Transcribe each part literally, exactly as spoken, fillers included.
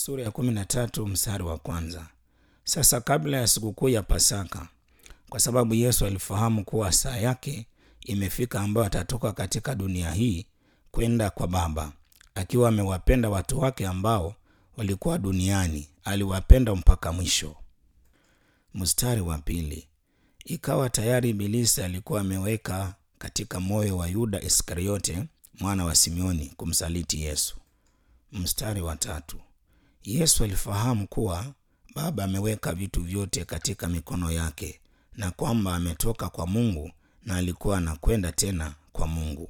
Sura ya kumi na tatu mstari wa kwanza. Sasa kabla ya sikukuu ya Pasaka, kwa sababu Yesu alifahamu kuwa saa yake imefika ambayo atatoka katika dunia hii kwenda kwa Baba, akiwa amewapenda watu wake ambao walikuwa duniani, aliwapenda mpaka mwisho. Mstari wa pili. Ikawa tayari Ibilisi alikuwa ameweka katika moyo wa Yuda Iskariote mwana wa Simioni kumsaliti Yesu. Mstari wa tatu. Yesu alifahamu kuwa Baba ameweka vitu vyote katika mikono yake na kwamba ametoka kwa Mungu na alikuwa anakwenda tena kwa Mungu.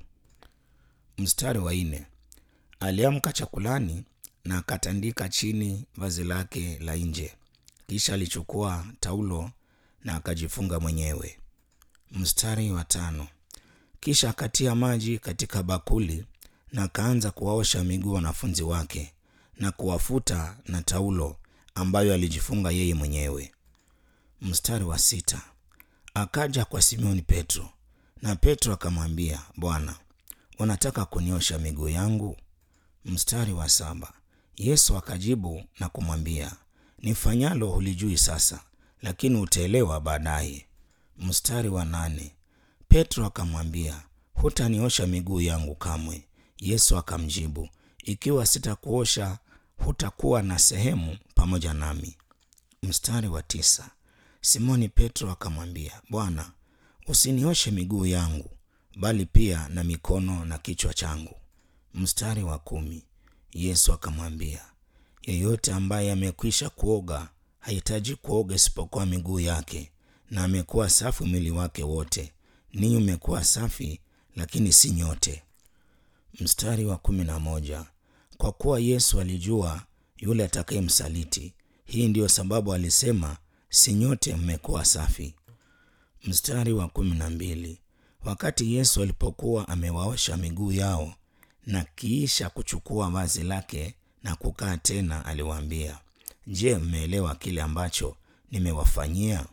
Mstari wa nne. Aliamka chakulani na akatandika chini vazi lake la nje. Kisha alichukua taulo na akajifunga mwenyewe. Mstari wa tano. Kisha akatia maji katika bakuli na akaanza kuwaosha miguu wanafunzi wake na kuwafuta na taulo ambayo alijifunga yeye mwenyewe. Mstari wa sita. Akaja kwa Simoni Petro na Petro akamwambia, Bwana, unataka kuniosha miguu yangu? Mstari wa saba. Yesu akajibu na kumwambia, nifanyalo hulijui sasa, lakini utaelewa baadaye. Mstari wa nane. Petro akamwambia, hutaniosha miguu yangu kamwe. Yesu akamjibu, ikiwa sitakuosha hutakuwa na sehemu pamoja nami. Mstari wa tisa. Simoni Petro akamwambia, Bwana, usinioshe miguu yangu, bali pia na mikono na kichwa changu. Mstari wa kumi. Yesu akamwambia, yeyote ambaye amekwisha kuoga hahitaji kuoga isipokuwa miguu yake, na amekuwa safi mwili wake wote. Ninyi mmekuwa safi, lakini si nyote. Mstari wa kumi na moja. Kwa kuwa Yesu alijua yule atakayemsaliti, hii ndiyo sababu alisema, si nyote mmekuwa safi. Mstari wa kumi na mbili. Wakati Yesu alipokuwa amewaosha miguu yao na kiisha kuchukua vazi lake na kukaa tena, aliwaambia, je, mmeelewa kile ambacho nimewafanyia?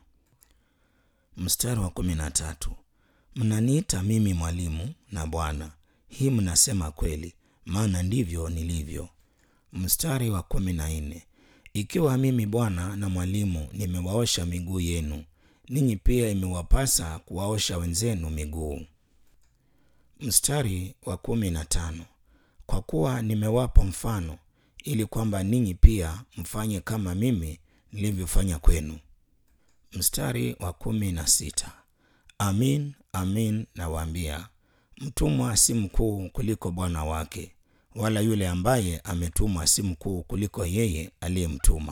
Mstari wa kumi na tatu. Mnaniita mimi mwalimu na Bwana, hii mnasema kweli, maana ndivyo nilivyo. Mstari wa kumi na nne. Ikiwa mimi Bwana na mwalimu nimewaosha miguu yenu, ninyi pia imewapasa kuwaosha wenzenu miguu. Mstari wa kumi na tano. Kwa kuwa nimewapa mfano, ili kwamba ninyi pia mfanye kama mimi nilivyofanya kwenu. Mstari wa kumi na sita. Amin, amin nawaambia, mtumwa si mkuu kuliko bwana wake, wala yule ambaye ametumwa si mkuu kuliko yeye aliyemtuma.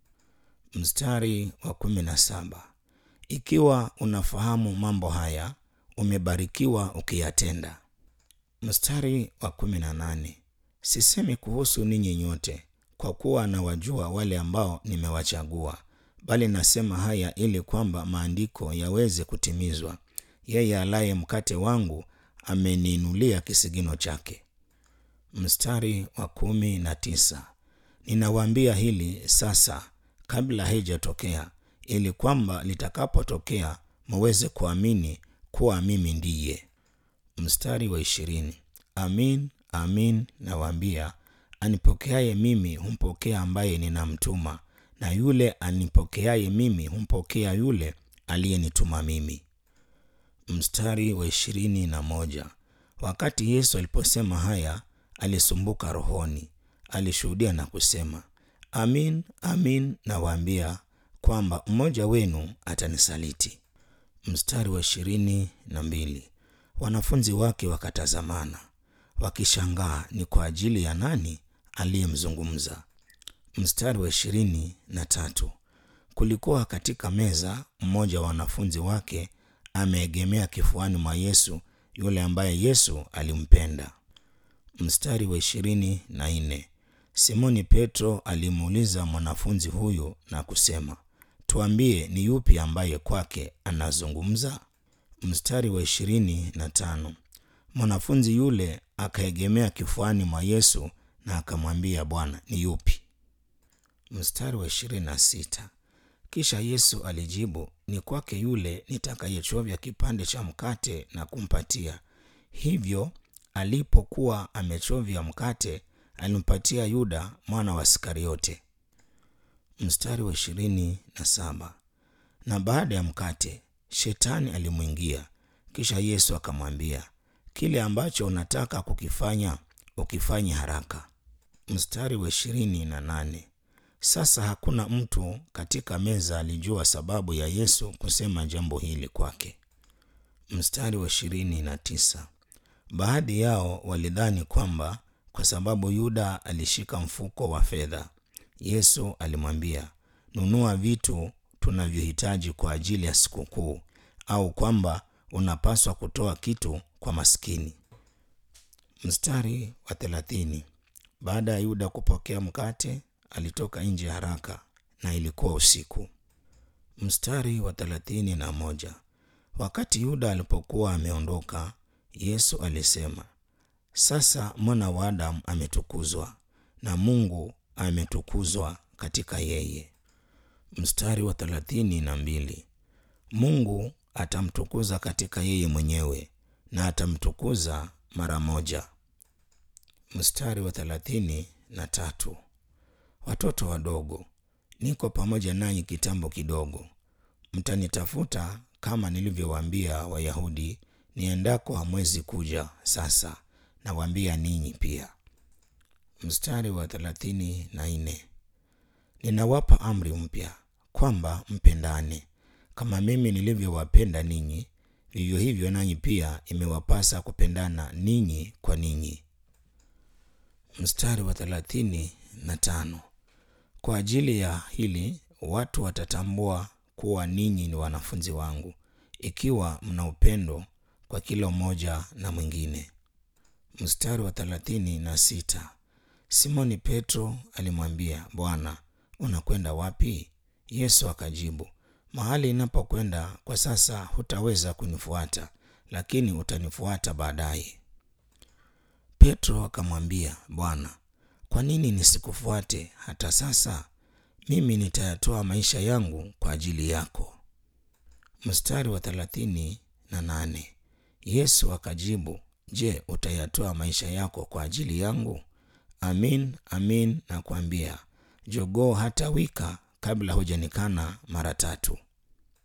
Mstari wa kumi na saba. Ikiwa unafahamu mambo haya, umebarikiwa ukiyatenda. Mstari wa kumi na nane. Sisemi kuhusu ninyi nyote, kwa kuwa nawajua wale ambao nimewachagua, bali nasema haya ili kwamba maandiko yaweze kutimizwa, yeye alaye mkate wangu ameniinulia kisigino chake. Mstari wa kumi na tisa. Ninawaambia hili sasa kabla haijatokea, ili kwamba litakapotokea muweze kuamini kuwa mimi ndiye. Mstari wa ishirini. Amin, amin nawaambia, anipokeaye mimi humpokea ambaye ninamtuma, na yule anipokeaye mimi humpokea yule aliyenituma mimi. Mstari wa ishirini na moja. Wakati Yesu aliposema haya, alisumbuka rohoni. Alishuhudia na kusema, amin, amin nawaambia kwamba mmoja wenu atanisaliti. Mstari wa ishirini na mbili. Wanafunzi wake wakatazamana wakishangaa ni kwa ajili ya nani aliyemzungumza. Mstari wa ishirini na tatu. Kulikuwa katika meza mmoja wa wanafunzi wake ameegemea kifuani mwa Yesu, yule ambaye Yesu alimpenda. Mstari wa ishirini na nne. Simoni Petro alimuuliza mwanafunzi huyu na kusema, tuambie, ni yupi ambaye kwake anazungumza? Mstari wa ishirini na tano. Mwanafunzi yule akaegemea kifuani mwa Yesu na akamwambia, Bwana, ni yupi? Mstari wa ishirini na sita. Kisha Yesu alijibu, ni kwake yule nitakayechovya kipande cha mkate na kumpatia. Hivyo alipokuwa amechovya mkate, alimpatia Yuda mwana wa Iskariote. Mstari wa ishirini na saba. Na baada ya mkate Shetani alimwingia, kisha Yesu akamwambia, kile ambacho unataka kukifanya ukifanye haraka. Mstari wa ishirini na nane. Sasa hakuna mtu katika meza alijua sababu ya Yesu kusema jambo hili kwake. Mstari wa ishirini na tisa. Baadhi yao walidhani kwamba kwa sababu Yuda alishika mfuko wa fedha, Yesu alimwambia, nunua vitu tunavyohitaji kwa ajili ya sikukuu, au kwamba unapaswa kutoa kitu kwa maskini. Mstari wa thelathini. Baada ya Yuda kupokea mkate, alitoka nje haraka na ilikuwa usiku. Mstari wa thelathini na moja. Wakati Yuda alipokuwa ameondoka, Yesu alisema, sasa mwana wa Adamu ametukuzwa na Mungu ametukuzwa katika yeye. Mstari wa thelathini na mbili. Mungu atamtukuza katika yeye mwenyewe na atamtukuza mara moja. Mstari wa thelathini na tatu. Watoto wadogo, niko pamoja nanyi kitambo kidogo. Mtanitafuta kama nilivyowaambia Wayahudi, niendako hamwezi kuja sasa, nawaambia ninyi pia. Mstari wa thelathini na nne. Ninawapa amri mpya, kwamba mpendane. Kama mimi nilivyowapenda ninyi, vivyo hivyo nanyi pia imewapasa kupendana ninyi kwa ninyi. Mstari wa thelathini na tano. Kwa ajili ya hili watu watatambua kuwa ninyi ni wanafunzi wangu, ikiwa mna upendo kwa kila mmoja na mwingine. Mstari wa thelathini na sita. Simoni Petro alimwambia, Bwana, unakwenda wapi? Yesu akajibu, mahali ninapokwenda kwa sasa hutaweza kunifuata, lakini utanifuata baadaye. Petro akamwambia, Bwana, kwa nini nisikufuate hata sasa? Mimi nitayatoa maisha yangu kwa ajili yako. Mstari wa thelathini na nane. Yesu akajibu, je, utayatoa maisha yako kwa ajili yangu? Amin, amin nakwambia, jogoo hatawika kabla hujanikana mara tatu.